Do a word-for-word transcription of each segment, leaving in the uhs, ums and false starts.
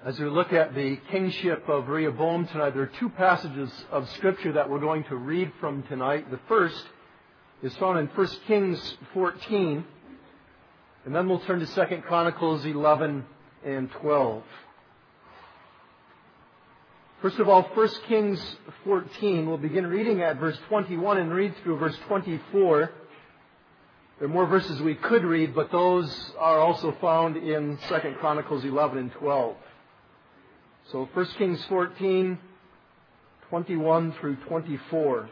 As we look at the kingship of Rehoboam tonight, there are two passages of Scripture that we're going to read from tonight. The first is found in First Kings fourteen, and then we'll turn to Second Chronicles eleven and twelve. First of all, First Kings fourteen, we'll begin reading at verse twenty-one and read through verse twenty-four. There are more verses we could read, but those are also found in Second Chronicles eleven and twelve. So First Kings fourteen, twenty-one through twenty-four.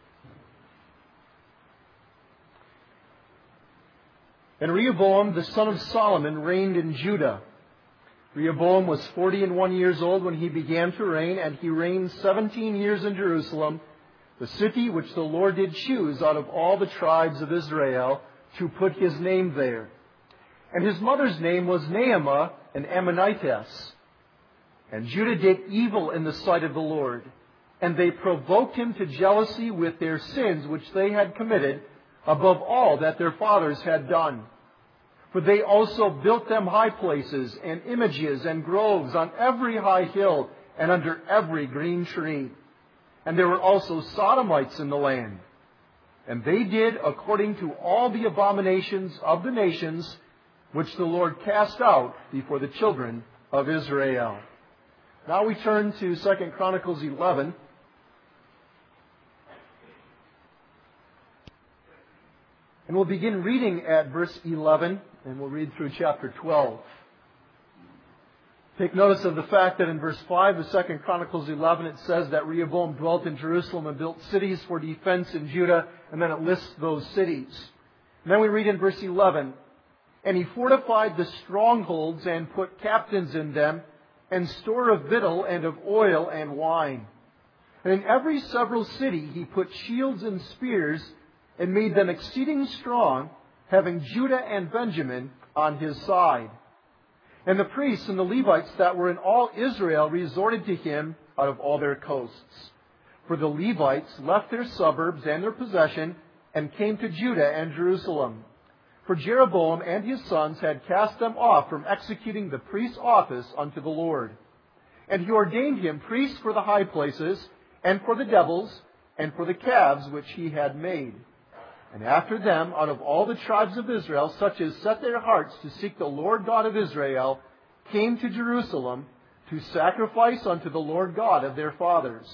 And Rehoboam, the son of Solomon, reigned in Judah. Rehoboam was forty and one years old when he began to reign, and he reigned seventeen years in Jerusalem, the city which the Lord did choose out of all the tribes of Israel to put his name there. And his mother's name was Naamah, an Ammonitess. And Judah did evil in the sight of the Lord, and they provoked him to jealousy with their sins which they had committed, above all that their fathers had done. For they also built them high places, and images, and groves on every high hill, and under every green tree. And there were also Sodomites in the land. And they did according to all the abominations of the nations, which the Lord cast out before the children of Israel. Now we turn to Second Chronicles eleven. And we'll begin reading at verse eleven, and we'll read through chapter twelve. Take notice of the fact that in verse five of Second Chronicles eleven it says that Rehoboam dwelt in Jerusalem and built cities for defense in Judah, and then it lists those cities. And then we read in verse eleven, and he fortified the strongholds and put captains in them, and store of victual and of oil and wine. And in every several city he put shields and spears, and made them exceeding strong, having Judah and Benjamin on his side. And the priests and the Levites that were in all Israel resorted to him out of all their coasts. For the Levites left their suburbs and their possession, and came to Judah and Jerusalem. For Jeroboam and his sons had cast them off from executing the priest's office unto the Lord. And he ordained him priest for the high places, and for the devils, and for the calves which he had made. And after them, out of all the tribes of Israel, such as set their hearts to seek the Lord God of Israel, came to Jerusalem to sacrifice unto the Lord God of their fathers.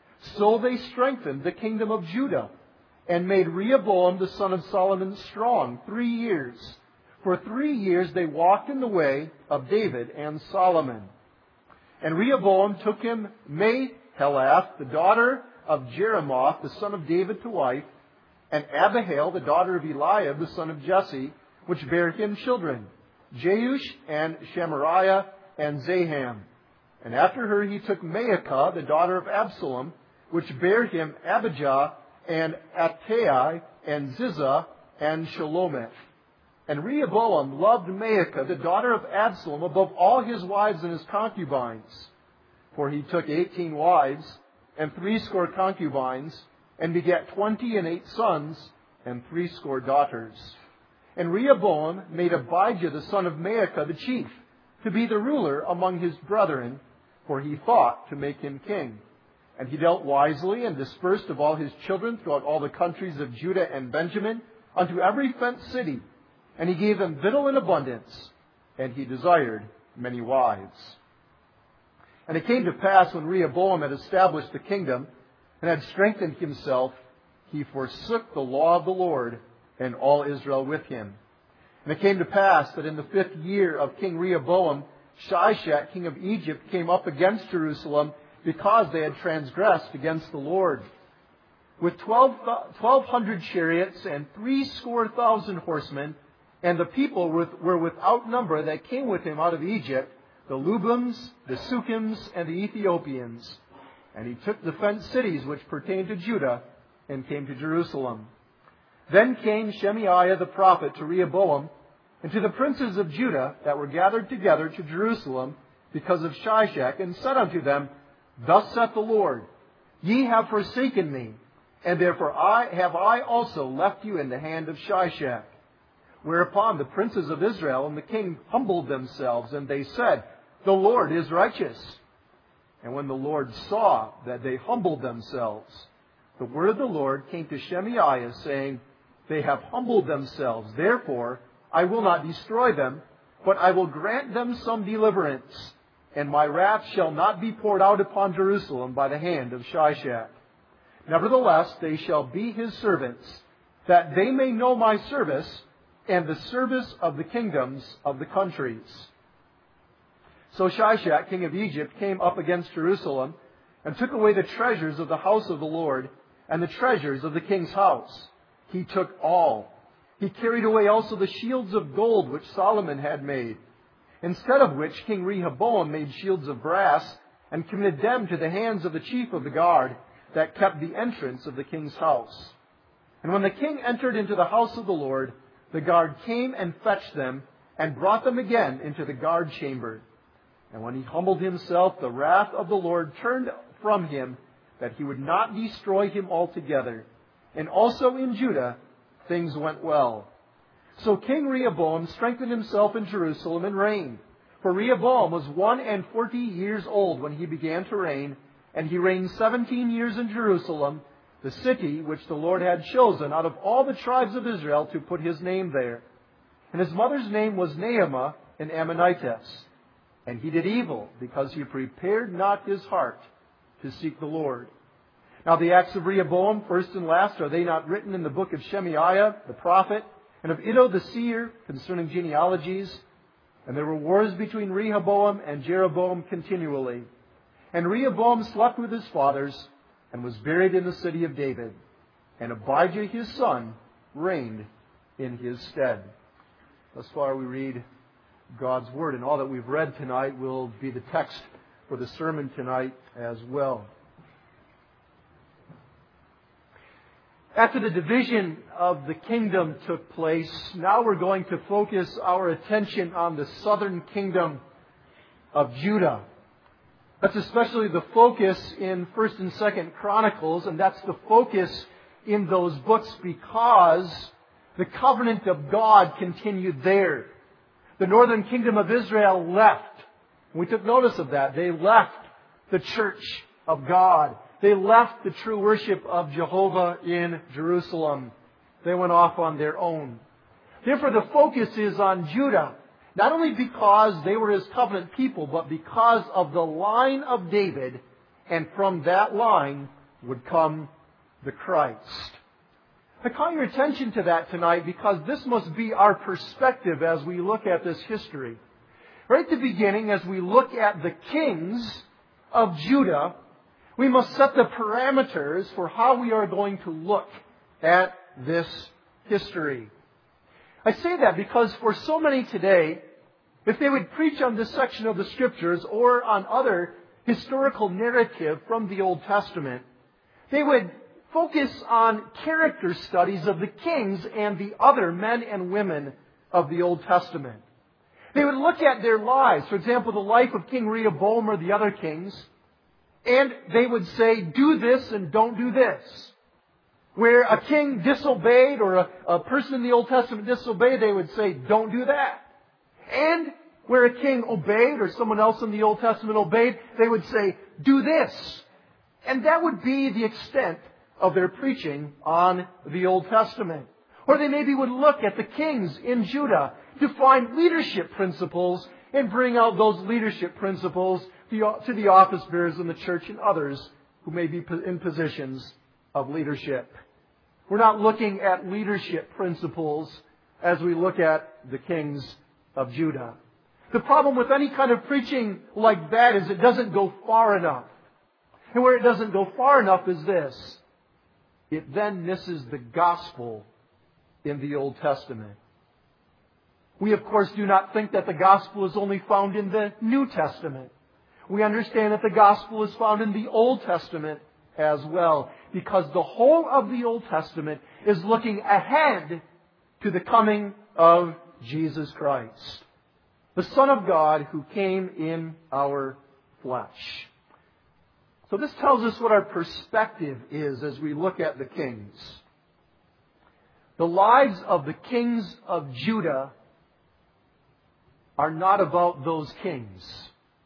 So they strengthened the kingdom of Judah, and made Rehoboam the son of Solomon strong three years. For three years they walked in the way of David and Solomon. And Rehoboam took him Mahalath, the daughter of Jeremoth, the son of David, to wife, and Abihail, the daughter of Eliab, the son of Jesse, which bare him children, Jeush and Shemariah and Zaham. And after her he took Maacah, the daughter of Absalom, which bare him Abijah, and Attai, and Ziza, and Shalomith. And Rehoboam loved Maacah, the daughter of Absalom, above all his wives and his concubines. For he took eighteen wives, and threescore concubines, and begat twenty and eight sons, and threescore daughters. And Rehoboam made Abijah, the son of Maacah, the chief, to be the ruler among his brethren, for he thought to make him king. And he dealt wisely, and dispersed of all his children throughout all the countries of Judah and Benjamin, unto every fenced city. And he gave them victual in abundance, and he desired many wives. And it came to pass, when Rehoboam had established the kingdom, and had strengthened himself, he forsook the law of the Lord, and all Israel with him. And it came to pass that in the fifth year of King Rehoboam, Shishak, king of Egypt, came up against Jerusalem, because they had transgressed against the Lord. With twelve hundred chariots and threescore thousand horsemen, and the people were without number that came with him out of Egypt, the Lubims, the Sukkims, and the Ethiopians. And he took the fenced cities which pertained to Judah, and came to Jerusalem. Then came Shemaiah the prophet to Rehoboam, and to the princes of Judah that were gathered together to Jerusalem because of Shishak, and said unto them, Thus saith the Lord, Ye have forsaken me, and therefore I have I also left you in the hand of Shishak. Whereupon the princes of Israel and the king humbled themselves, and they said, The Lord is righteous. And when the Lord saw that they humbled themselves, the word of the Lord came to Shemaiah, saying, They have humbled themselves. Therefore, I will not destroy them, but I will grant them some deliverance. And my wrath shall not be poured out upon Jerusalem by the hand of Shishak. Nevertheless, they shall be his servants, that they may know my service and the service of the kingdoms of the countries. So Shishak, king of Egypt, came up against Jerusalem and took away the treasures of the house of the Lord and the treasures of the king's house. He took all. He carried away also the shields of gold which Solomon had made, instead of which King Rehoboam made shields of brass and committed them to the hands of the chief of the guard that kept the entrance of the king's house. And when the king entered into the house of the Lord, the guard came and fetched them and brought them again into the guard chamber. And when he humbled himself, the wrath of the Lord turned from him, that he would not destroy him altogether. And also in Judah, things went well. So King Rehoboam strengthened himself in Jerusalem and reigned. For Rehoboam was one and forty years old when he began to reign, and he reigned seventeen years in Jerusalem, the city which the Lord had chosen out of all the tribes of Israel to put his name there. And his mother's name was Naamah, an Ammonitess. And he did evil, because he prepared not his heart to seek the Lord. Now the acts of Rehoboam, first and last, are they not written in the book of Shemaiah, the prophet, and of Iddo the seer, concerning genealogies? And there were wars between Rehoboam and Jeroboam continually. And Rehoboam slept with his fathers, and was buried in the city of David. And Abijah his son reigned in his stead. Thus far we read God's Word, and all that we've read tonight will be the text for the sermon tonight as well. After the division of the kingdom took place, now we're going to focus our attention on the southern kingdom of Judah. That's especially the focus in First and Second Chronicles, and that's the focus in those books because the covenant of God continued there. The northern kingdom of Israel left. We took notice of that. They left the church of God. They left the true worship of Jehovah in Jerusalem. They went off on their own. Therefore, the focus is on Judah. Not only because they were his covenant people, but because of the line of David, and from that line would come the Christ. I call your attention to that tonight because this must be our perspective as we look at this history. Right at the beginning, as we look at the kings of Judah, we must set the parameters for how we are going to look at this history. I say that because for so many today, if they would preach on this section of the Scriptures or on other historical narrative from the Old Testament, they would focus on character studies of the kings and the other men and women of the Old Testament. They would look at their lives, for example, the life of King Rehoboam or the other kings, and they would say, do this and don't do this. Where a king disobeyed or a, a person in the Old Testament disobeyed, they would say, don't do that. And where a king obeyed or someone else in the Old Testament obeyed, they would say, do this. And that would be the extent of their preaching on the Old Testament. Or they maybe would look at the kings in Judah to find leadership principles and bring out those leadership principles to the office bearers in the church and others who may be in positions of leadership. We're not looking at leadership principles as we look at the kings of Judah. The problem with any kind of preaching like that is it doesn't go far enough. And where it doesn't go far enough is this. It then misses the gospel in the Old Testament. We, of course, do not think that the gospel is only found in the New Testament. We understand that the gospel is found in the Old Testament as well, because the whole of the Old Testament is looking ahead to the coming of Jesus Christ, the Son of God who came in our flesh. So this tells us what our perspective is as we look at the kings. The lives of the kings of Judah are not about those kings.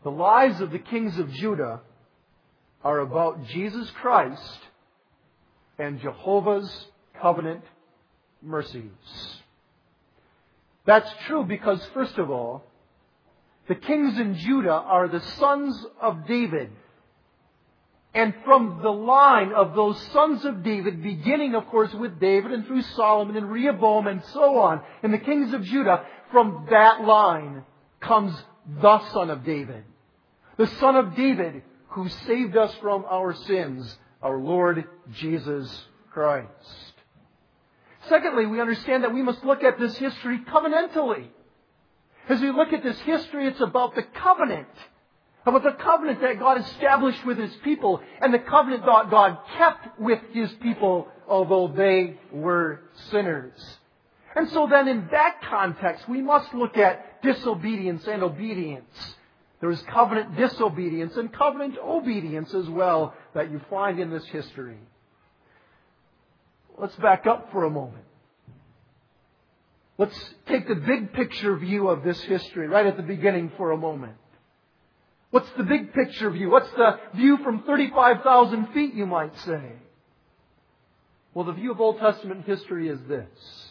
The lives of the kings of Judah are about Jesus Christ and Jehovah's covenant mercies. That's true because, first of all, the kings in Judah are the sons of David. And from the line of those sons of David, beginning, of course, with David and through Solomon and Rehoboam and so on, and the kings of Judah, from that line comes the Son of David. The Son of David who saved us from our sins, our Lord Jesus Christ. Secondly, we understand that we must look at this history covenantally. As we look at this history, it's about the covenant. About the covenant that God established with His people and the covenant that God kept with His people, although they were sinners. And so then in that context, we must look at disobedience and obedience. There is covenant disobedience and covenant obedience as well that you find in this history. Let's back up for a moment. Let's take the big picture view of this history right at the beginning for a moment. What's the big picture view? What's the view from thirty-five thousand feet, you might say? Well, the view of Old Testament history is this.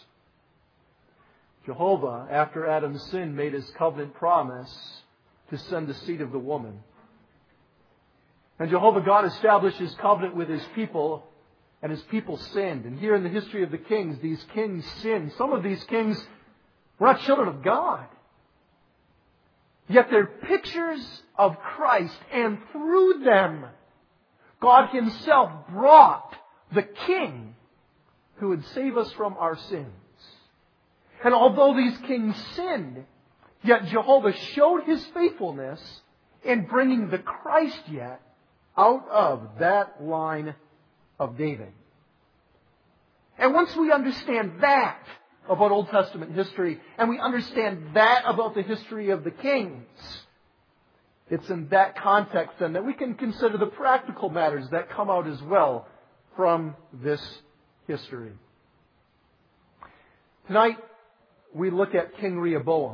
Jehovah, after Adam's sin, made His covenant promise to send the seed of the woman. And Jehovah God established His covenant with His people, and His people sinned. And here in the history of the kings, these kings sinned. Some of these kings were not children of God. Yet they're pictures of Christ, and through them, God Himself brought the King who would save us from our sins. And although these kings sinned, yet Jehovah showed His faithfulness in bringing the Christ yet out of that line of David. And once we understand that about Old Testament history, and we understand that about the history of the kings, it's in that context then that we can consider the practical matters that come out as well from this history. Tonight, we look at King Rehoboam.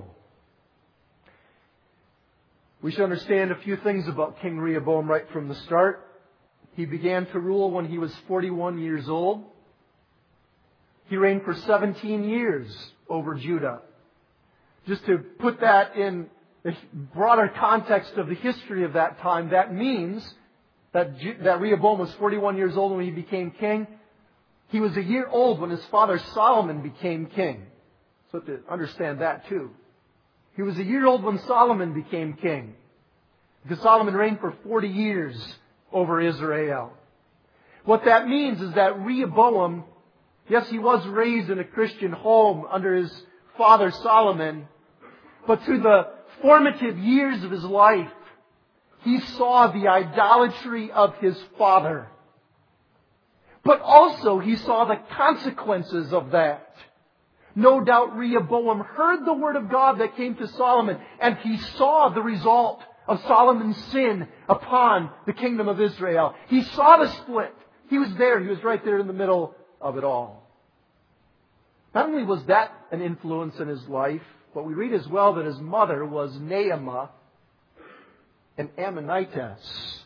We should understand a few things about King Rehoboam right from the start. He began to rule when he was forty-one years old. He reigned for seventeen years over Judah. Just to put that in the broader context of the history of that time, that means that, that Rehoboam was forty-one years old when he became king. He was a year old when his father Solomon became king. So to understand that too. He was a year old when Solomon became king. Because Solomon reigned for forty years over Israel. What that means is that Rehoboam, yes, he was raised in a Christian home under his father Solomon, but through the formative years of his life, he saw the idolatry of his father. But also he saw the consequences of that. No doubt Rehoboam heard the word of God that came to Solomon, and he saw the result of Solomon's sin upon the kingdom of Israel. He saw the split. He was there. He was right there in the middle of it all. Not only was that an influence in his life, but we read as well that his mother was Naamah, an Ammonitess.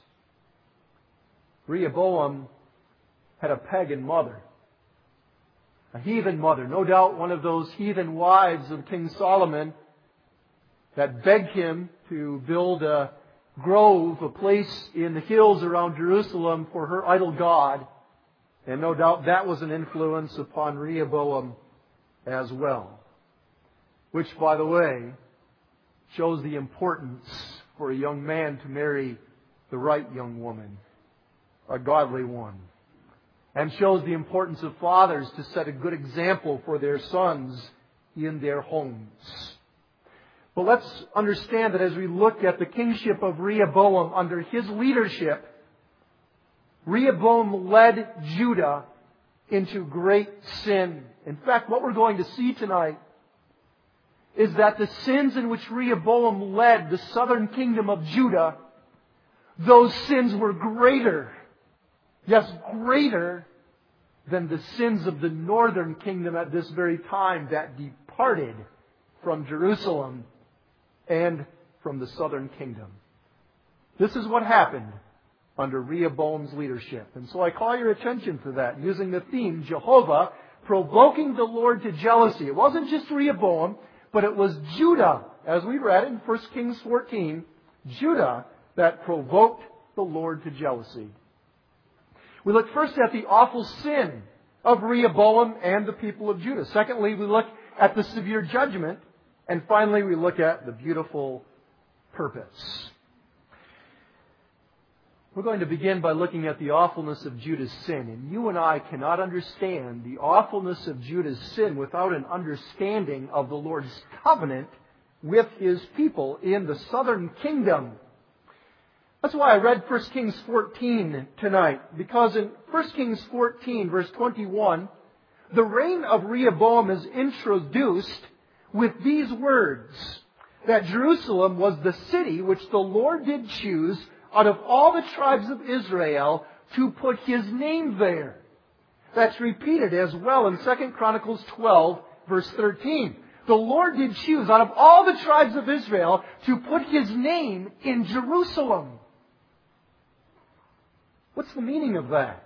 Rehoboam had a pagan mother. A heathen mother. No doubt one of those heathen wives of King Solomon that begged him to build a grove, a place in the hills around Jerusalem for her idol god. And no doubt that was an influence upon Rehoboam as well. Which, by the way, shows the importance for a young man to marry the right young woman, a godly one. And shows the importance of fathers to set a good example for their sons in their homes. But let's understand that as we look at the kingship of Rehoboam under his leadership, Rehoboam led Judah into great sin. In fact, what we're going to see tonight is that the sins in which Rehoboam led the southern kingdom of Judah, those sins were greater. Yes, greater than the sins of the northern kingdom at this very time that departed from Jerusalem and from the southern kingdom. This is what happened under Rehoboam's leadership. And so I call your attention to that, using the theme, Jehovah provoking the Lord to jealousy. It wasn't just Rehoboam, but it was Judah, as we read in First Kings fourteen, Judah that provoked the Lord to jealousy. We look first at the awful sin of Rehoboam and the people of Judah. Secondly, we look at the severe judgment. And finally, we look at the beautiful purpose. We're going to begin by looking at the awfulness of Judah's sin. And you and I cannot understand the awfulness of Judah's sin without an understanding of the Lord's covenant with His people in the southern kingdom. That's why I read First Kings fourteen tonight. Because in First Kings fourteen, verse twenty-one, the reign of Rehoboam is introduced with these words, that Jerusalem was the city which the Lord did choose out of all the tribes of Israel to put His name there. That's repeated as well in Second Chronicles twelve, verse thirteen. The Lord did choose out of all the tribes of Israel to put His name in Jerusalem. What's the meaning of that?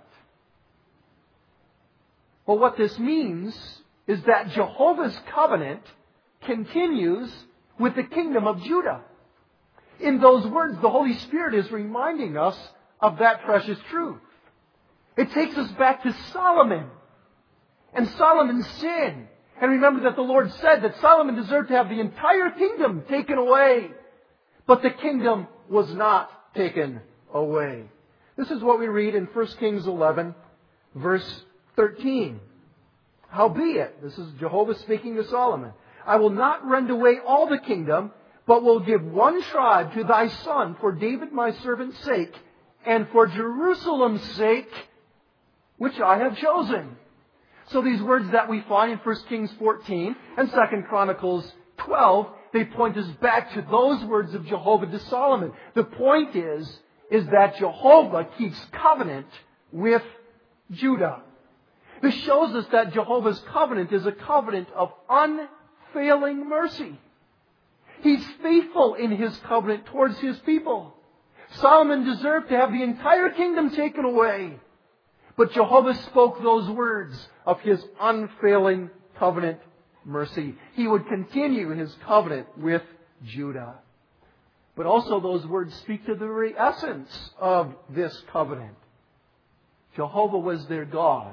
Well, what this means is that Jehovah's covenant continues with the kingdom of Judah. In those words, the Holy Spirit is reminding us of that precious truth. It takes us back to Solomon and Solomon's sin. And remember that the Lord said that Solomon deserved to have the entire kingdom taken away. But the kingdom was not taken away. This is what we read in First Kings eleven, verse thirteen. Howbeit, this is Jehovah speaking to Solomon, I will not rend away all the kingdom, but will give one tribe to thy son for David my servant's sake, and for Jerusalem's sake, which I have chosen. So these words that we find in First Kings fourteen and Second Chronicles twelve, they point us back to those words of Jehovah to Solomon. The point is, is that Jehovah keeps covenant with Judah. This shows us that Jehovah's covenant is a covenant of unfailing mercy. He's faithful in His covenant towards His people. Solomon deserved to have the entire kingdom taken away. But Jehovah spoke those words of His unfailing covenant mercy. He would continue His covenant with Judah. But also those words speak to the very essence of this covenant. Jehovah was their God,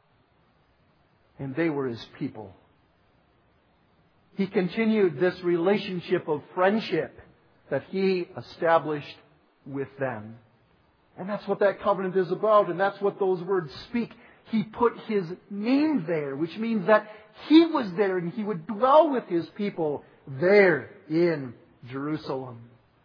and they were His people. He continued this relationship of friendship that He established with them. And that's what that covenant is about, and that's what those words speak. He put His name there, which means that He was there and He would dwell with His people there in Jerusalem.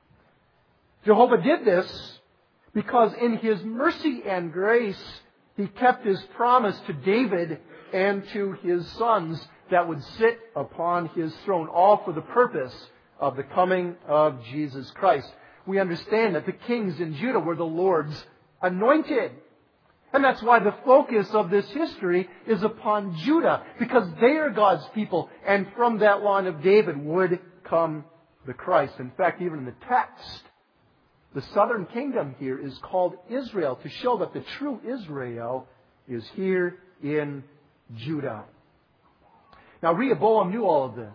Jehovah did this because in His mercy and grace, He kept His promise to David and to his sons that would sit upon His throne, all for the purpose of the coming of Jesus Christ. We understand that the kings in Judah were the Lord's anointed. And that's why the focus of this history is upon Judah, because they are God's people, and from that line of David would come the Christ. In fact, even in the text, the southern kingdom here is called Israel, to show that the true Israel is here in Judah. Now, Rehoboam knew all of this.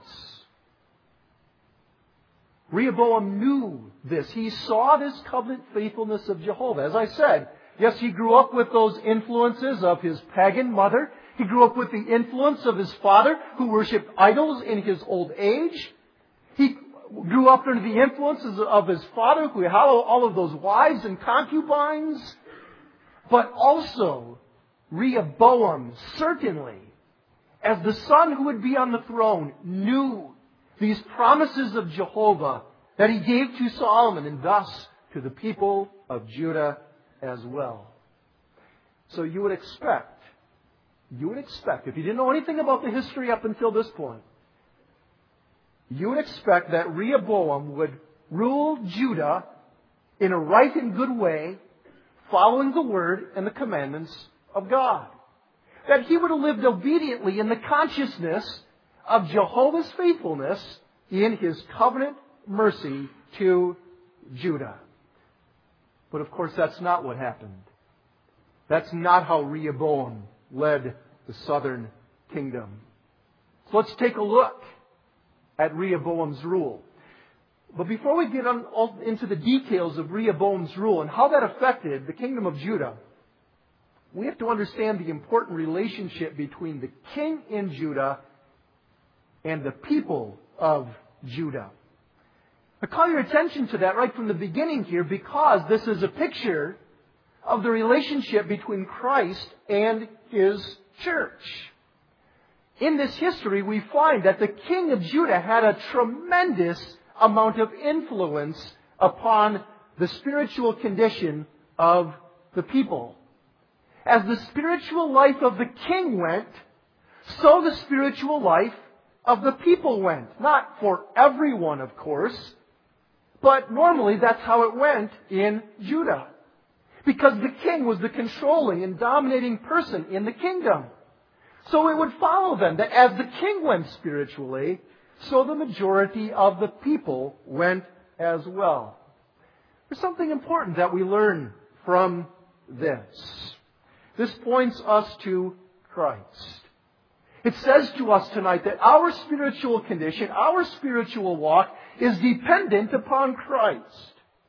Rehoboam knew this. He saw this covenant faithfulness of Jehovah. As I said, yes, he grew up with those influences of his pagan mother. He grew up with the influence of his father, who worshipped idols in his old age. He grew up under the influences of his father, who had all of those wives and concubines. But also, Rehoboam, certainly, as the son who would be on the throne, knew these promises of Jehovah that He gave to Solomon and thus to the people of Judah as well. So you would expect, you would expect, if you didn't know anything about the history up until this point, you would expect that Rehoboam would rule Judah in a right and good way, following the word and the commandments of God. That he would have lived obediently in the consciousness of Jehovah's faithfulness in His covenant mercy to Judah. But of course, that's not what happened. That's not how Rehoboam led the southern kingdom. So let's take a look at Rehoboam's rule. But before we get on, into the details of Rehoboam's rule and how that affected the kingdom of Judah, we have to understand the important relationship between the king in Judah and the people of Judah. I call your attention to that right from the beginning here because this is a picture of the relationship between Christ and His church. In this history, we find that the king of Judah had a tremendous amount of influence upon the spiritual condition of the people. As the spiritual life of the king went, so the spiritual life of the people went. Not for everyone, of course, but normally that's how it went in Judah. Because the king was the controlling and dominating person in the kingdom. So it would follow then that as the king went spiritually, so the majority of the people went as well. There's something important that we learn from this. This points us to Christ. It says to us tonight that our spiritual condition, our spiritual walk, is dependent upon Christ.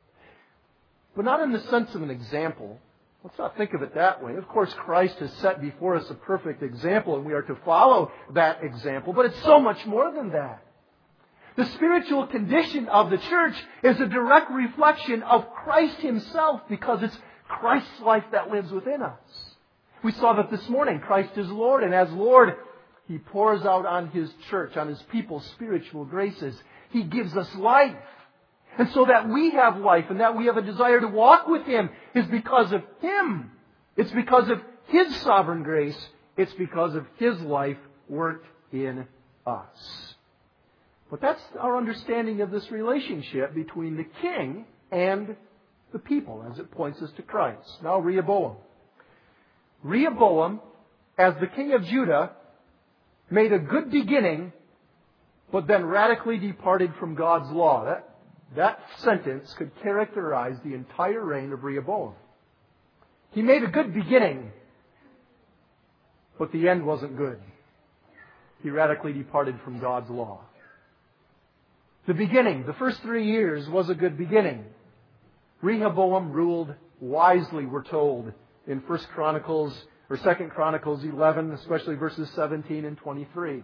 But not in the sense of an example. Let's not think of it that way. Of course, Christ has set before us a perfect example, and we are to follow that example. But it's so much more than that. The spiritual condition of the church is a direct reflection of Christ Himself because it's Christ's life that lives within us. We saw that this morning. Christ is Lord, and as Lord, He pours out on His church, on His people, spiritual graces. He gives us life. And so that we have life and that we have a desire to walk with Him is because of Him. It's because of His sovereign grace. It's because of His life worked in us. But that's our understanding of this relationship between the king and the people as it points us to Christ. Now Rehoboam. Rehoboam, as the king of Judah, made a good beginning, but then radically departed from God's law. That That sentence could characterize the entire reign of Rehoboam. He made a good beginning, but the end wasn't good. He radically departed from God's law. The beginning, the first three years, was a good beginning. Rehoboam ruled wisely, we're told, in First Chronicles, or Second Chronicles eleven, especially verses seventeen and twenty-three.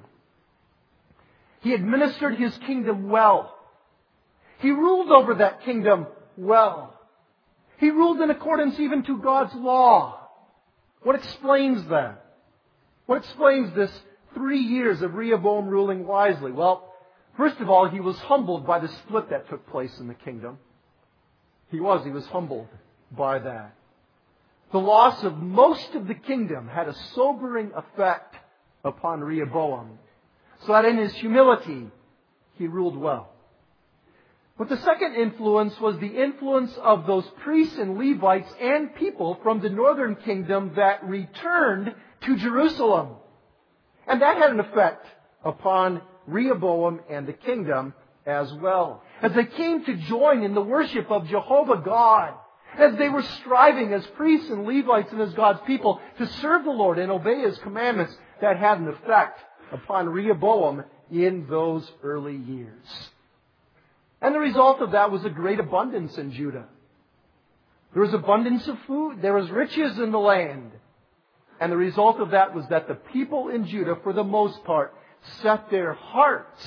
He administered his kingdom well. He ruled over that kingdom well. He ruled in accordance even to God's law. What explains that? What explains this three years of Rehoboam ruling wisely? Well, first of all, he was humbled by the split that took place in the kingdom. He was. He was humbled by that. The loss of most of the kingdom had a sobering effect upon Rehoboam, so that in his humility, he ruled well. But the second influence was the influence of those priests and Levites and people from the northern kingdom that returned to Jerusalem. And that had an effect upon Rehoboam and the kingdom as well. As they came to join in the worship of Jehovah God, as they were striving as priests and Levites and as God's people to serve the Lord and obey His commandments, that had an effect upon Rehoboam in those early years. And the result of that was a great abundance in Judah. There was abundance of food. There was riches in the land. And the result of that was that the people in Judah, for the most part, set their hearts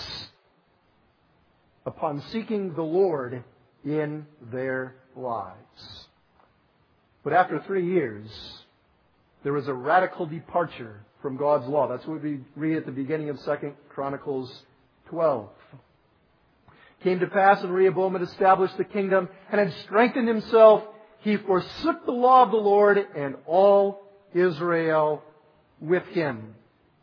upon seeking the Lord in their lives. But after three years, there was a radical departure from God's law. That's what we read at the beginning of Second Chronicles twelve. It came to pass when Rehoboam had established the kingdom and had strengthened himself, he forsook the law of the Lord and all Israel with him.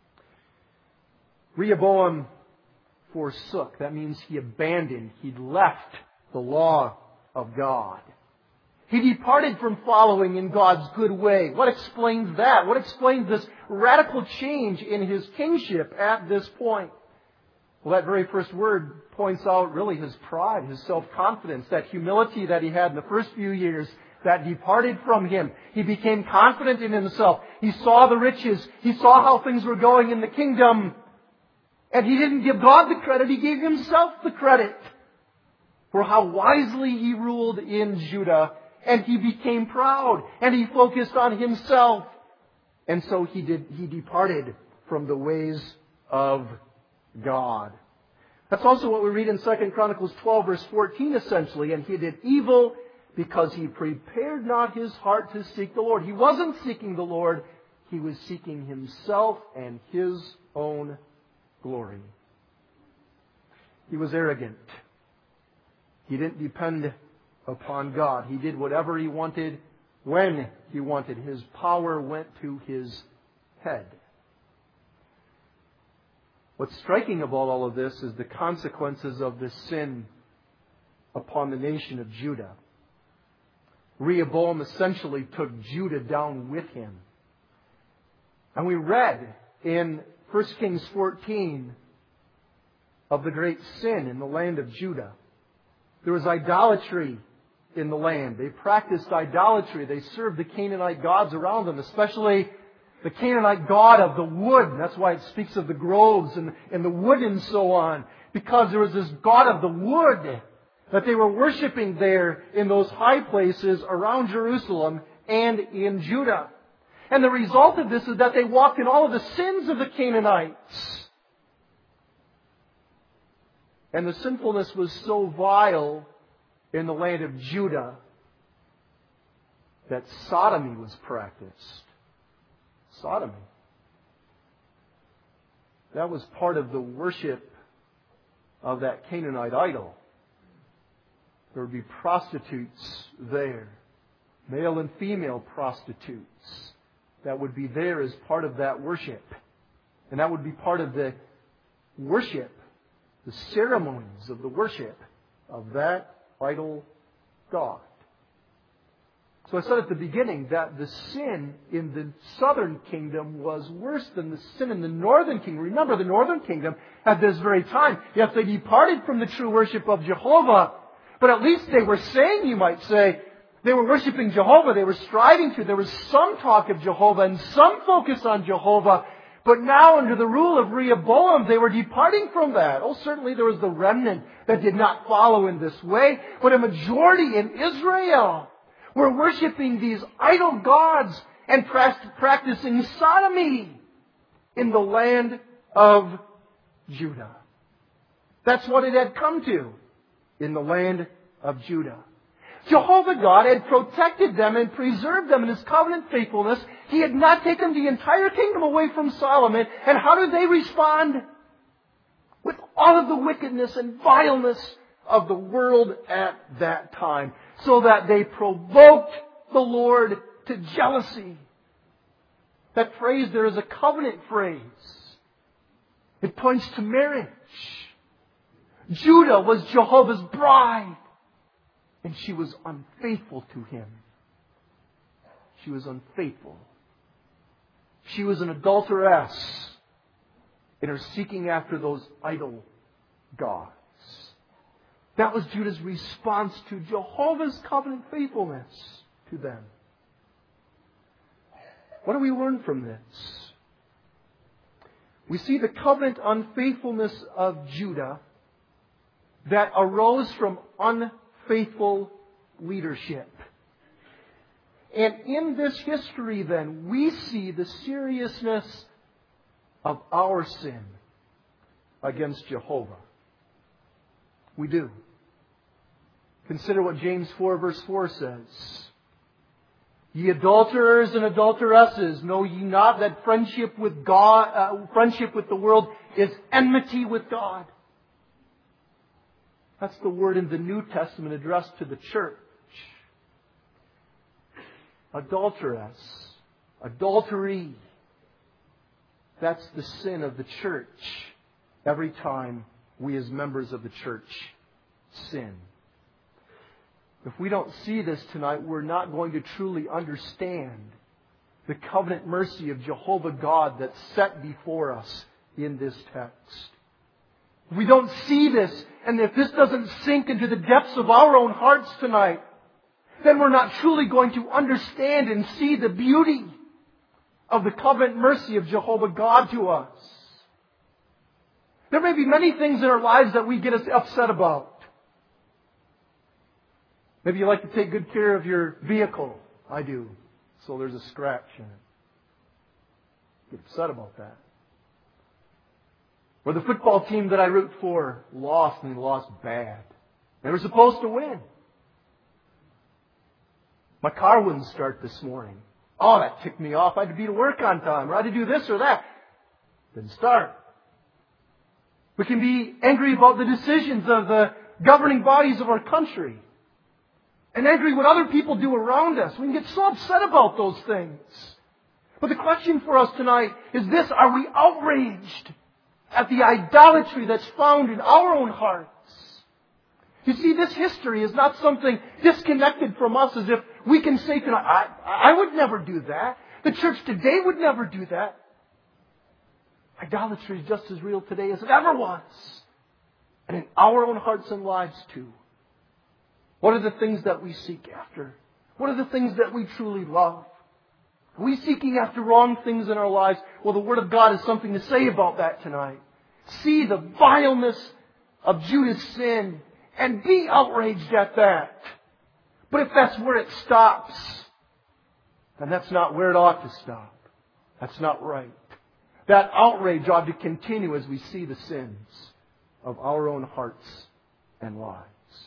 Rehoboam forsook. That means he abandoned. He left the law of God. He departed from following in God's good way. What explains that? What explains this radical change in his kingship at this point? Well, that very first word points out really his pride, his self-confidence, that humility that he had in the first few years that departed from him. He became confident in himself. He saw the riches. He saw how things were going in the kingdom. And he didn't give God the credit. He gave himself the credit for how wisely he ruled in Judah. And he became proud. And he focused on himself. And so he did. He departed from the ways of God. That's also what we read in Second Chronicles twelve, verse fourteen, essentially. And he did evil because he prepared not his heart to seek the Lord. He wasn't seeking the Lord. He was seeking himself and his own glory. He was arrogant. He didn't depend upon God. He did whatever he wanted when he wanted. His power went to his head. What's striking about all of this is the consequences of this sin upon the nation of Judah. Rehoboam essentially took Judah down with him. And we read in First Kings fourteen of the great sin in the land of Judah. There was idolatry in the land. They practiced idolatry. They served the Canaanite gods around them, especially the Canaanite god of the wood. That's why it speaks of the groves and, and the wood and so on. Because there was this god of the wood that they were worshiping there in those high places around Jerusalem and in Judah. And the result of this is that they walked in all of the sins of the Canaanites. And the sinfulness was so vile in the land of Judah that sodomy was practiced. Sodomy. That was part of the worship of that Canaanite idol. There would be prostitutes there. Male and female prostitutes. That would be there as part of that worship. And that would be part of the worship, the ceremonies of the worship of that idol god. So I said at the beginning that the sin in the southern kingdom was worse than the sin in the northern kingdom. Remember, the northern kingdom at this very time, yes, they departed from the true worship of Jehovah, but at least they were saying, you might say, they were worshiping Jehovah. They were striving to. There was some talk of Jehovah and some focus on Jehovah. But now, under the rule of Rehoboam, they were departing from that. Oh, certainly there was the remnant that did not follow in this way. But a majority in Israel were worshiping these idol gods and practicing sodomy in the land of Judah. That's what it had come to in the land of Judah. Jehovah God had protected them and preserved them in His covenant faithfulness. He had not taken the entire kingdom away from Solomon. And how did they respond? With all of the wickedness and vileness of the world at that time. So that they provoked the Lord to jealousy. That phrase there is a covenant phrase. It points to marriage. Judah was Jehovah's bride. And she was unfaithful to Him. She was unfaithful. She was an adulteress in her seeking after those idol gods. That was Judah's response to Jehovah's covenant faithfulness to them. What do we learn from this? We see the covenant unfaithfulness of Judah that arose from unfaithfulness. Faithful leadership. And in this history then, we see the seriousness of our sin against Jehovah. We do. Consider what James four verse four says. Ye adulterers and adulteresses, know ye not that friendship with God, uh, friendship with the world is enmity with God? That's the word in the New Testament addressed to the church. Adulteress. Adultery. That's the sin of the church every time we as members of the church sin. If we don't see this tonight, we're not going to truly understand the covenant mercy of Jehovah God that's set before us in this text. If we don't see this, and if this doesn't sink into the depths of our own hearts tonight, then we're not truly going to understand and see the beauty of the covenant mercy of Jehovah God to us. There may be many things in our lives that we get us upset about. Maybe you like to take good care of your vehicle. I do. So there's a scratch in it. Get upset about that. Or the football team that I root for lost, and they lost bad. They were supposed to win. My car wouldn't start this morning. Oh, that ticked me off. I had to be to work on time, or I had to do this or that. Didn't start. We can be angry about the decisions of the governing bodies of our country. And angry what other people do around us. We can get so upset about those things. But the question for us tonight is this: are we outraged at the idolatry that's found in our own hearts? You see, this history is not something disconnected from us as if we can say tonight, I, I would never do that. The church today would never do that. Idolatry is just as real today as it ever was. And in our own hearts and lives too. What are the things that we seek after? What are the things that we truly love? Are we seeking after wrong things in our lives? Well, the Word of God has something to say about that tonight. See the vileness of Judah's sin and be outraged at that. But if that's where it stops, then that's not where it ought to stop. That's not right. That outrage ought to continue as we see the sins of our own hearts and lives.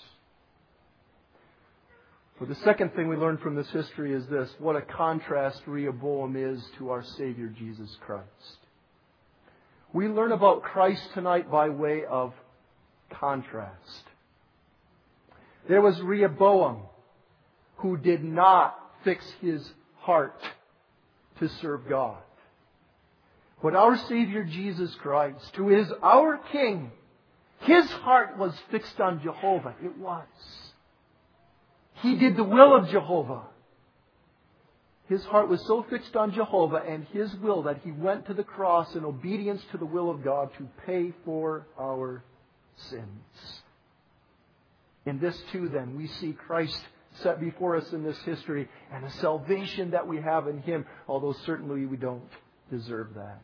Well, the second thing we learn from this history is this: what a contrast Rehoboam is to our Savior Jesus Christ. We learn about Christ tonight by way of contrast. There was Rehoboam who did not fix his heart to serve God. But our Savior Jesus Christ, who is our King, His heart was fixed on Jehovah. It was. He did the will of Jehovah. His heart was so fixed on Jehovah and His will that He went to the cross in obedience to the will of God to pay for our sins. In this too then, we see Christ set before us in this history and a salvation that we have in Him, although certainly we don't deserve that.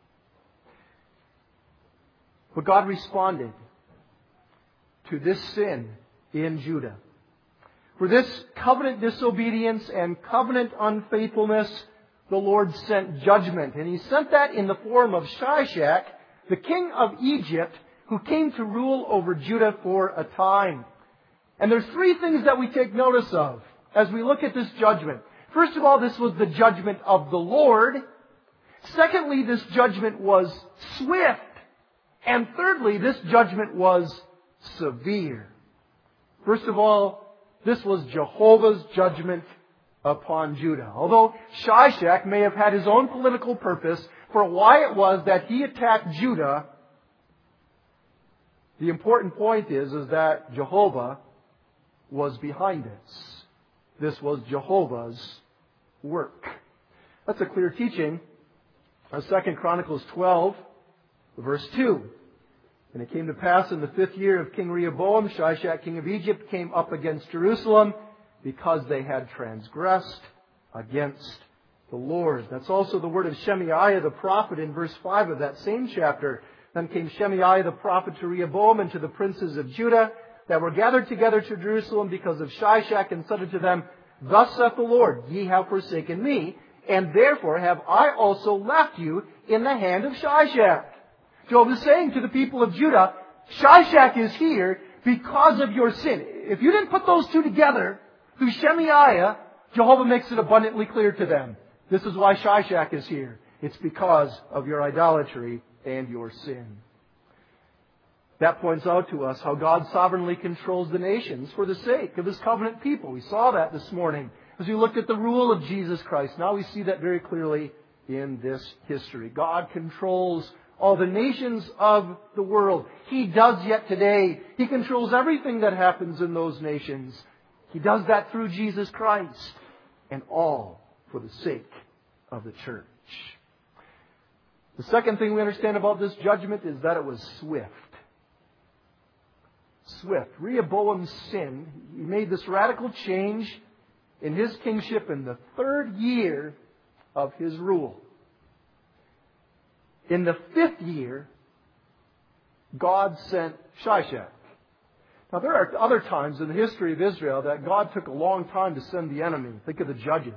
But God responded to this sin in Judah. For this covenant disobedience and covenant unfaithfulness, the Lord sent judgment. And He sent that in the form of Shishak, the king of Egypt, who came to rule over Judah for a time. And there's three things that we take notice of as we look at this judgment. First of all, this was the judgment of the Lord. Secondly, this judgment was swift. And thirdly, this judgment was severe. First of all, this was Jehovah's judgment upon Judah. Although Shishak may have had his own political purpose for why it was that he attacked Judah, the important point is, is that Jehovah was behind this. This was Jehovah's work. That's a clear teaching of Second Chronicles twelve, verse two. And it came to pass in the fifth year of King Rehoboam, Shishak, king of Egypt, came up against Jerusalem because they had transgressed against the Lord. That's also the word of Shemaiah the prophet in verse five of that same chapter. Then came Shemaiah the prophet to Rehoboam and to the princes of Judah that were gathered together to Jerusalem because of Shishak, and said unto them, Thus saith the Lord, Ye have forsaken me, and therefore have I also left you in the hand of Shishak. Job is saying to the people of Judah, Shishak is here because of your sin. If you didn't put those two together, through Shemaiah, Jehovah makes it abundantly clear to them. This is why Shishak is here. It's because of your idolatry and your sin. That points out to us how God sovereignly controls the nations for the sake of His covenant people. We saw that this morning as we looked at the rule of Jesus Christ. Now we see that very clearly in this history. God controls all the nations of the world. He does yet today. He controls everything that happens in those nations. He does that through Jesus Christ, and all for the sake of the church. The second thing we understand about this judgment is that it was swift. Swift. Rehoboam's sin, he made this radical change in his kingship in the third year of his rule. In the fifth year, God sent Shishak. Now, there are other times in the history of Israel that God took a long time to send the enemy. Think of the judges.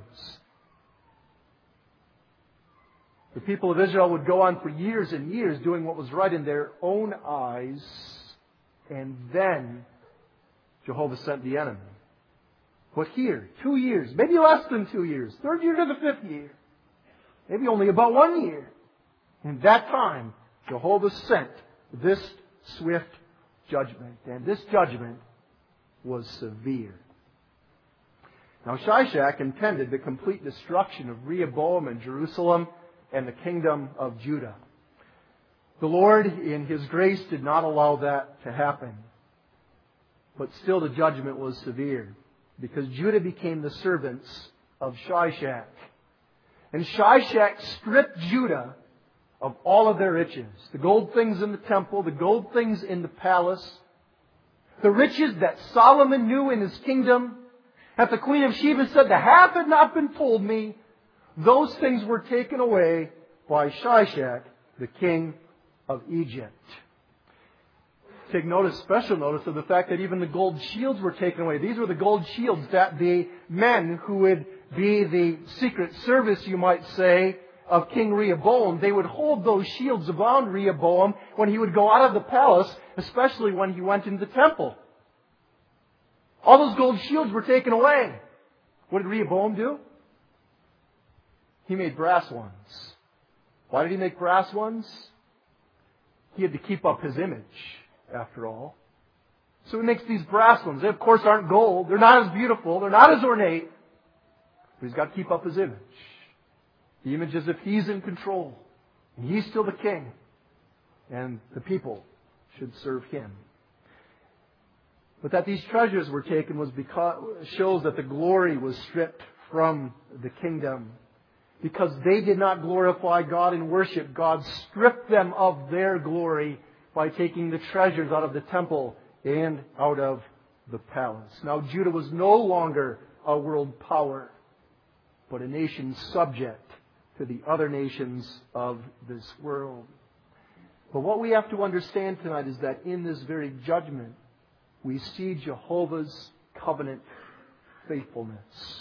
The people of Israel would go on for years and years doing what was right in their own eyes, and then Jehovah sent the enemy. But here, two years, maybe less than two years, third year to the fifth year, maybe only about one year. In that time, Jehovah sent this swift judgment. And this judgment was severe. Now Shishak intended the complete destruction of Rehoboam and Jerusalem and the kingdom of Judah. The Lord, in His grace, did not allow that to happen. But still the judgment was severe, because Judah became the servants of Shishak. And Shishak stripped Judah of all of their riches. The gold things in the temple, the gold things in the palace, the riches that Solomon knew in his kingdom, that the Queen of Sheba said, the half had not been told me. Those things were taken away by Shishak, the king of Egypt. Take notice, special notice of the fact that even the gold shields were taken away. These were the gold shields that the men who would be the secret service, you might say, of King Rehoboam, they would hold those shields around Rehoboam when he would go out of the palace, especially when he went into the temple. All those gold shields were taken away. What did Rehoboam do? He made brass ones. Why did he make brass ones? He had to keep up his image, after all. So he makes these brass ones. They, of course, aren't gold. They're not as beautiful. They're not as ornate. But he's got to keep up his image. The image as if he's in control. And he's still the king. And the people should serve him. But that these treasures were taken was because shows that the glory was stripped from the kingdom. Because they did not glorify God in worship, God stripped them of their glory by taking the treasures out of the temple and out of the palace. Now Judah was no longer a world power, but a nation subject to the other nations of this world. But what we have to understand tonight is that in this very judgment, we see Jehovah's covenant faithfulness.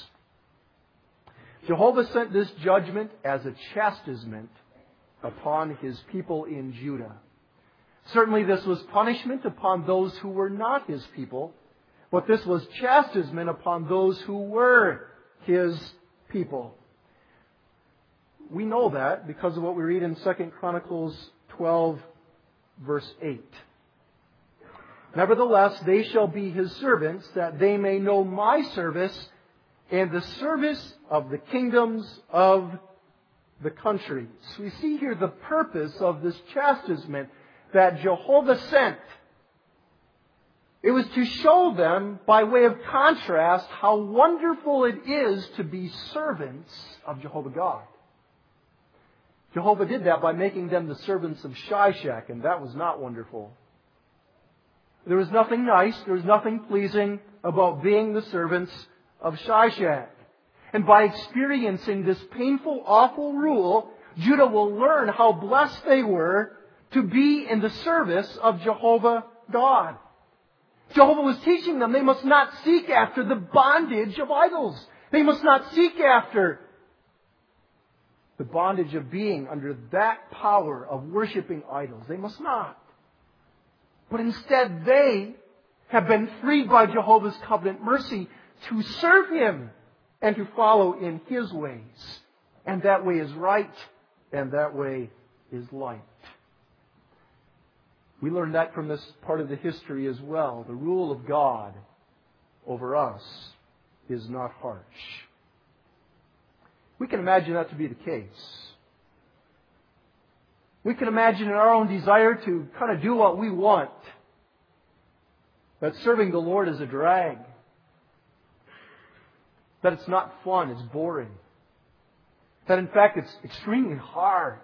Jehovah sent this judgment as a chastisement upon His people in Judah. Certainly this was punishment upon those who were not His people, but this was chastisement upon those who were His people. We know that because of what we read in Second Chronicles twelve, verse eight. Nevertheless, they shall be His servants, that they may know my service and the service of the kingdoms of the countries. We see here the purpose of this chastisement that Jehovah sent. It was to show them, by way of contrast, how wonderful it is to be servants of Jehovah God. Jehovah did that by making them the servants of Shishak, and that was not wonderful. There was nothing nice, there was nothing pleasing about being the servants of Shishak. And by experiencing this painful, awful rule, Judah will learn how blessed they were to be in the service of Jehovah God. Jehovah was teaching them they must not seek after the bondage of idols. They must not seek after the bondage of being under that power of worshiping idols. They must not. But instead they have been freed by Jehovah's covenant mercy to serve Him and to follow in His ways. And that way is right, and that way is light. We learn that from this part of the history as well. The rule of God over us is not harsh. We can imagine that to be the case. We can imagine in our own desire to kind of do what we want, that serving the Lord is a drag. That it's not fun, it's boring. That in fact it's extremely hard.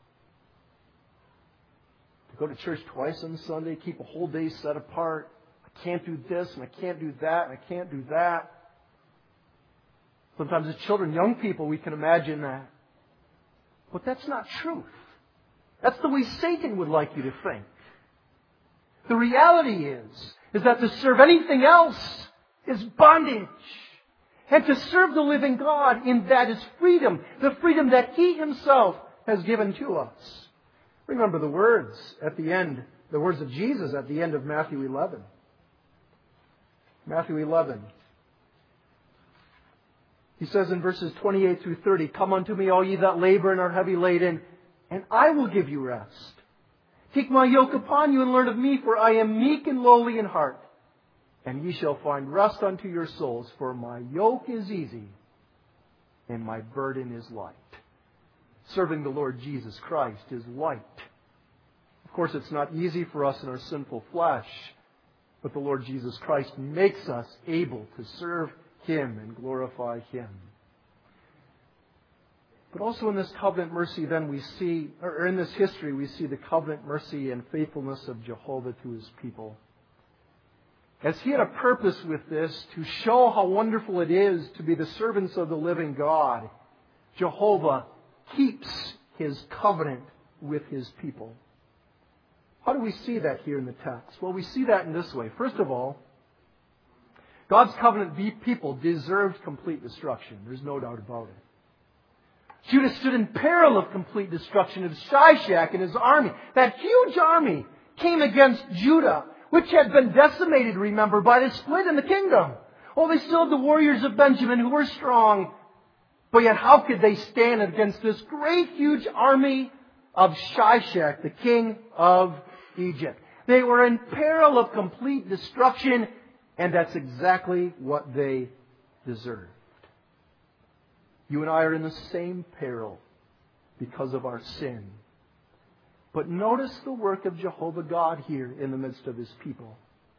To go to church twice on Sunday, keep a whole day set apart. I can't do this and I can't do that and I can't do that. Sometimes as children, young people, we can imagine that. But that's not truth. That's the way Satan would like you to think. The reality is, is that to serve anything else is bondage. And to serve the living God in that is freedom. The freedom that He Himself has given to us. Remember the words at the end, the words of Jesus at the end of Matthew eleven. Matthew eleven. He says in verses twenty-eight through thirty, "Come unto me, all ye that labor and are heavy laden, and I will give you rest. Take my yoke upon you and learn of me, for I am meek and lowly in heart. And ye shall find rest unto your souls, for my yoke is easy and my burden is light." Serving the Lord Jesus Christ is light. Of course, it's not easy for us in our sinful flesh, but the Lord Jesus Christ makes us able to serve Him and glorify Him. But also in this covenant mercy, then we see, or in this history, we see the covenant mercy and faithfulness of Jehovah to His people. As He had a purpose with this, to show how wonderful it is to be the servants of the living God, Jehovah keeps His covenant with His people. How do we see that here in the text? Well, we see that in this way. First of all, God's covenant people deserved complete destruction. There's no doubt about it. Judah stood in peril of complete destruction as Shishak and his army, that huge army, came against Judah, which had been decimated, remember, by the split in the kingdom. Oh, they still had the warriors of Benjamin who were strong. But yet how could they stand against this great, huge army of Shishak, the king of Egypt? They were in peril of complete destruction, and that's exactly what they deserved. You and I are in the same peril because of our sin. But notice the work of Jehovah God here in the midst of His people.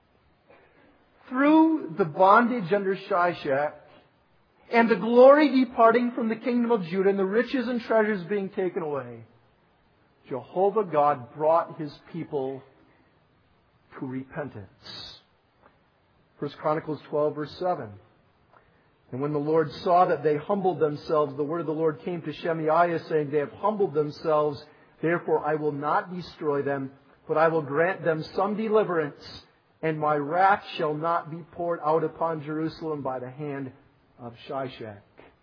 Through the bondage under Shishak and the glory departing from the kingdom of Judah and the riches and treasures being taken away, Jehovah God brought His people to repentance. First Chronicles twelve, verse seven. "And when the Lord saw that they humbled themselves, the word of the Lord came to Shemaiah, saying, They have humbled themselves, therefore I will not destroy them, but I will grant them some deliverance, and my wrath shall not be poured out upon Jerusalem by the hand of Shishak."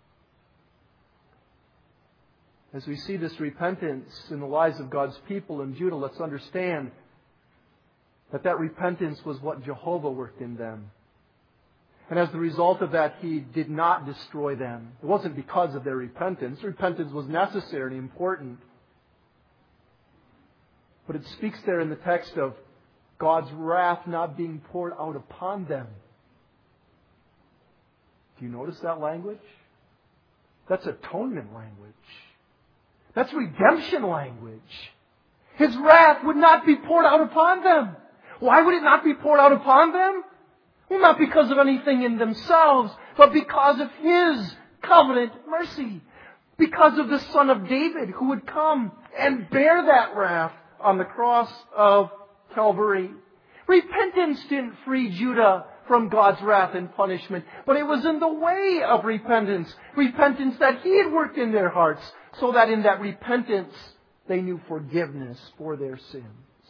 As we see this repentance in the lives of God's people in Judah, let's understand that that repentance was what Jehovah worked in them. And as the result of that, He did not destroy them. It wasn't because of their repentance. Repentance was necessary and important. But it speaks there in the text of God's wrath not being poured out upon them. Do you notice that language? That's atonement language. That's redemption language. His wrath would not be poured out upon them. Why would it not be poured out upon them? Well, not because of anything in themselves, but because of His covenant mercy. Because of the Son of David who would come and bear that wrath on the cross of Calvary. Repentance didn't free Judah from God's wrath and punishment, but it was in the way of repentance. Repentance that He had worked in their hearts, so that in that repentance they knew forgiveness for their sins.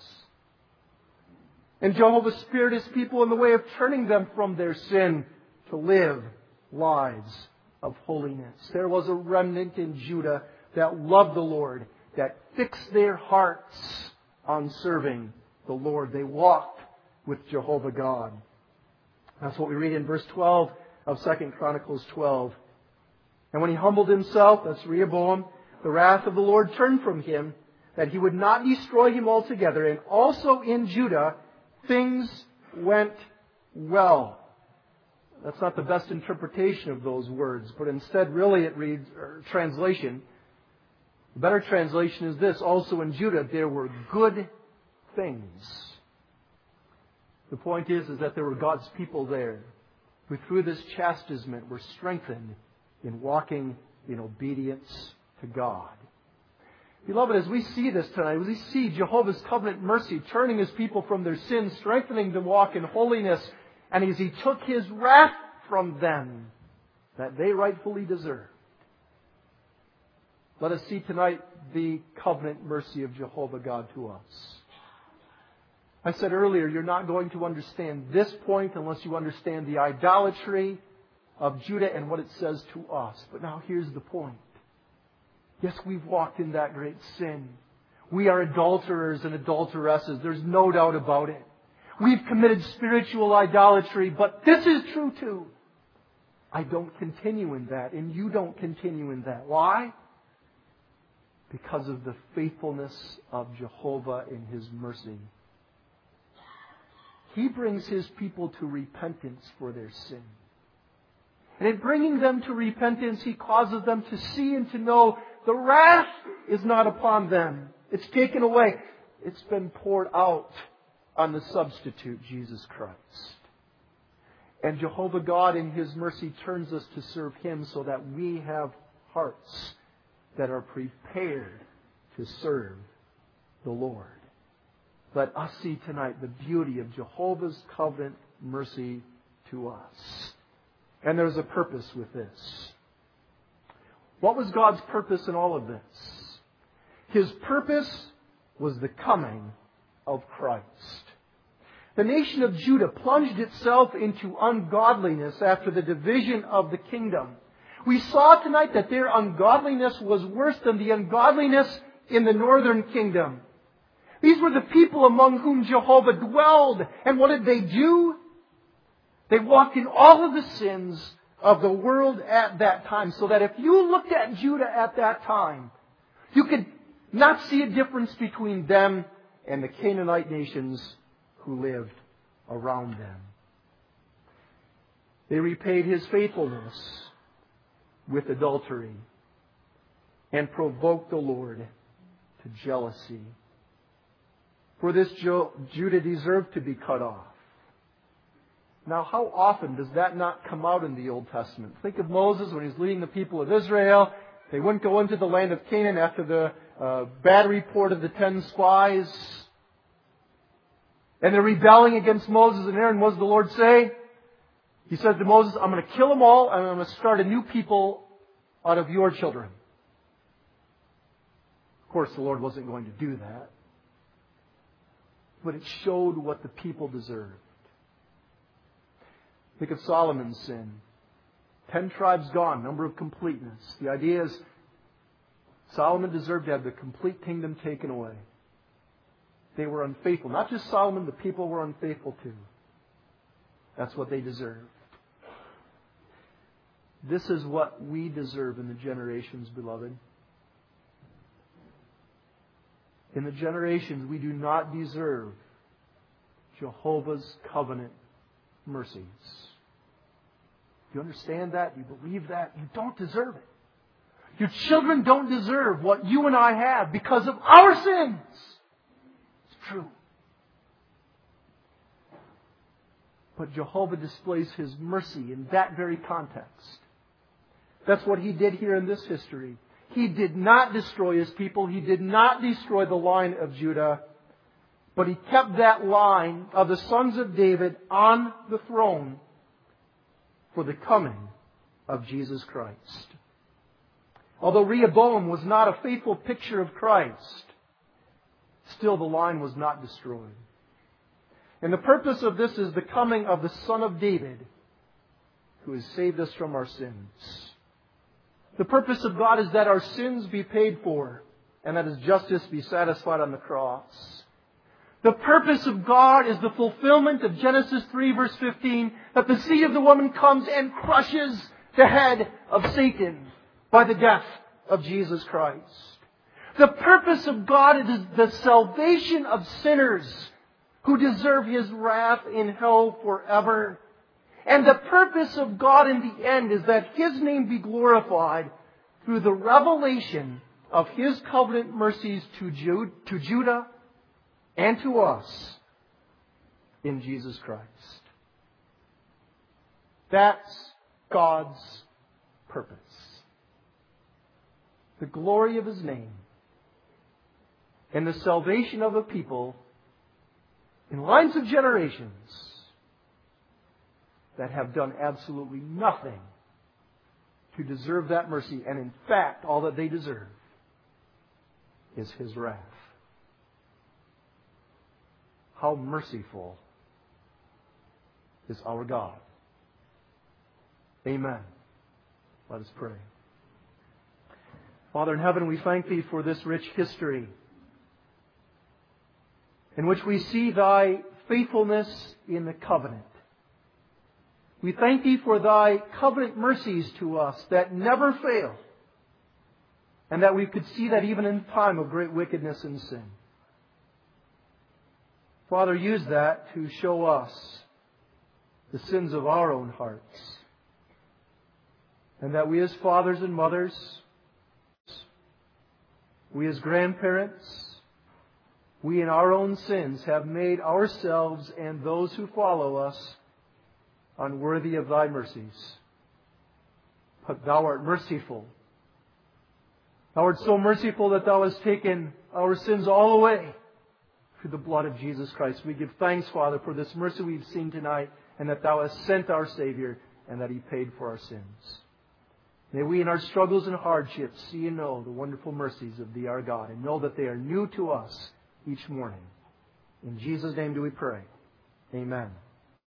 And Jehovah spared His people in the way of turning them from their sin to live lives of holiness. There was a remnant in Judah that loved the Lord, that fixed their hearts on serving the Lord. They walked with Jehovah God. That's what we read in verse twelve of Second Chronicles twelve. "And when he humbled himself," that's Rehoboam, "the wrath of the Lord turned from him, that He would not destroy him altogether. And also in Judah things went well." That's not the best interpretation of those words, but instead really it reads, or translation, the better translation is this: also in Judah there were good things. The point is, is that there were God's people there who through this chastisement were strengthened in walking in obedience to God. Beloved, as we see this tonight, as we see Jehovah's covenant mercy turning His people from their sins, strengthening them to walk in holiness, and as He took His wrath from them, that they rightfully deserve. Let us see tonight the covenant mercy of Jehovah God to us. I said earlier, you're not going to understand this point unless you understand the idolatry of Judah and what it says to us. But now here's the point. Yes, we've walked in that great sin. We are adulterers and adulteresses. There's no doubt about it. We've committed spiritual idolatry, but this is true too. I don't continue in that, and you don't continue in that. Why? Because of the faithfulness of Jehovah in His mercy. He brings His people to repentance for their sin. And in bringing them to repentance, He causes them to see and to know the wrath is not upon them. It's taken away. It's been poured out on the substitute, Jesus Christ. And Jehovah God in His mercy turns us to serve Him so that we have hearts that are prepared to serve the Lord. Let us see tonight the beauty of Jehovah's covenant mercy to us. And there's a purpose with this. What was God's purpose in all of this? His purpose was the coming of Christ. The nation of Judah plunged itself into ungodliness after the division of the kingdom. We saw tonight that their ungodliness was worse than the ungodliness in the northern kingdom. These were the people among whom Jehovah dwelled. And what did they do? They walked in all of the sins of the world at that time. So that if you looked at Judah at that time, you could not see a difference between them and the Canaanite nations who lived around them. They repaid His faithfulness with adultery and provoked the Lord to jealousy. For this, Judah deserved to be cut off. Now, how often does that not come out in the Old Testament? Think of Moses when he's leading the people of Israel. They wouldn't go into the land of Canaan after the uh, bad report of the ten spies. And they're rebelling against Moses and Aaron. What does the Lord say? He says to Moses, I'm going to kill them all and I'm going to start a new people out of your children. Of course, the Lord wasn't going to do that. But it showed what the people deserved. Think of Solomon's sin. Ten tribes gone, number of completeness. The idea is Solomon deserved to have the complete kingdom taken away. They were unfaithful. Not just Solomon, the people were unfaithful too. That's what they deserved. This is what we deserve in the generations, beloved. In the generations, we do not deserve Jehovah's covenant mercies. Do you understand that? Do you believe that? You don't deserve it. Your children don't deserve what you and I have because of our sins. It's true. But Jehovah displays His mercy in that very context. That's what He did here in this history. He did not destroy His people. He did not destroy the line of Judah. But He kept that line of the sons of David on the throne for the coming of Jesus Christ. Although Rehoboam was not a faithful picture of Christ, still the line was not destroyed. And the purpose of this is the coming of the Son of David, who has saved us from our sins. The purpose of God is that our sins be paid for, and that His justice be satisfied on the cross. The purpose of God is the fulfillment of Genesis three verse fifteen, that the seed of the woman comes and crushes the head of Satan by the death of Jesus Christ. The purpose of God is the salvation of sinners who deserve His wrath in hell forever. And the purpose of God in the end is that His name be glorified through the revelation of His covenant mercies to Jude, to Judah and to us in Jesus Christ. That's God's purpose. The glory of His name and the salvation of a people in lines of generations that have done absolutely nothing to deserve that mercy. And in fact, all that they deserve is His wrath. How merciful is our God. Amen. Let us pray. Father in heaven, we thank Thee for this rich history in which we see Thy faithfulness in the covenant. We thank Thee for Thy covenant mercies to us that never fail, and that we could see that even in time of great wickedness and sin. Father, use that to show us the sins of our own hearts, and that we as fathers and mothers, we as grandparents, we in our own sins have made ourselves and those who follow us unworthy of Thy mercies. But Thou art merciful. Thou art so merciful that Thou hast taken our sins all away through the blood of Jesus Christ. We give thanks, Father, for this mercy we've seen tonight, and that Thou hast sent our Savior, and that He paid for our sins. May we in our struggles and hardships see and know the wonderful mercies of Thee, our God, and know that they are new to us each morning. In Jesus' name do we pray. Amen.